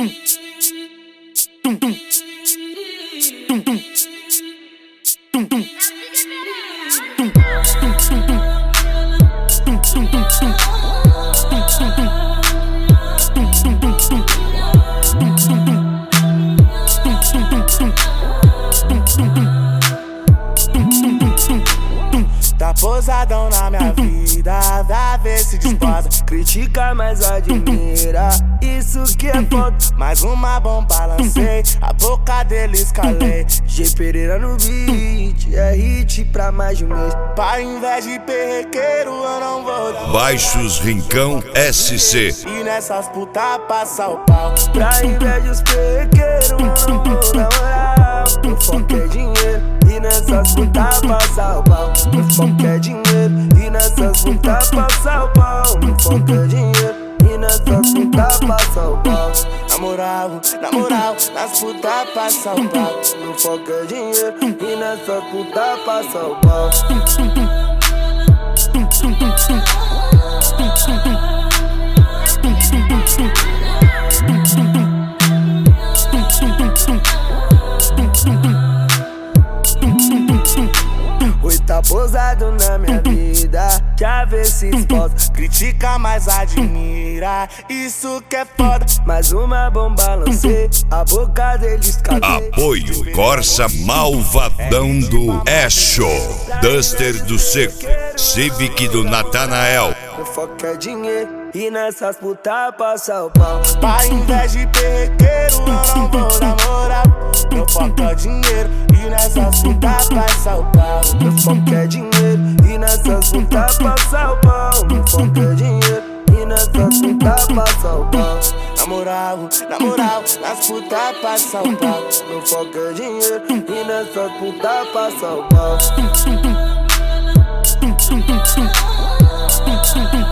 Tá posadão na minha vida, vai ver se desposa. Critica, mas admira, isso que é foda. Mais uma bomba lancei, a boca dele escalei. G Pereira no beat, é hit pra mais de um mês. Pra invés de perrequeiro eu não vou. Baixos Rincão SC. E nessas puta passa o pau. Pra invés dos perrequeiros eu não vou namorar. O foco é dinheiro. E nessas puta passa o pau. O foco é dinheiro. E nessas puta passa o pau. O foco é dinheiro. E nessas puta passa o pau. Na moral, nas puta passa o pau. O foco é dinheiro. E nessas puta passa o pau. Oi, tá posado na minha vida, quer ver se exposa. Critica, mas admira, isso que é foda. Mais uma bomba lancei, a boca dele escapei. Apoio Corsa Malvadão do Echo, Duster do Seco, Civic do Natanael. O foco é dinheiro e nessas puta passa o pau. Pra invés de perrequeiro eu não vou namorar. Meu foco é dinheiro e nessas puta passa o pau. Meu foco é dinheiro e nessas puta passa o pau. Meu foco é dinheiro e nessas puta passa o pau. Na moral, nas puta passa o pau. Meu foco é dinheiro e nessas puta passa o pau.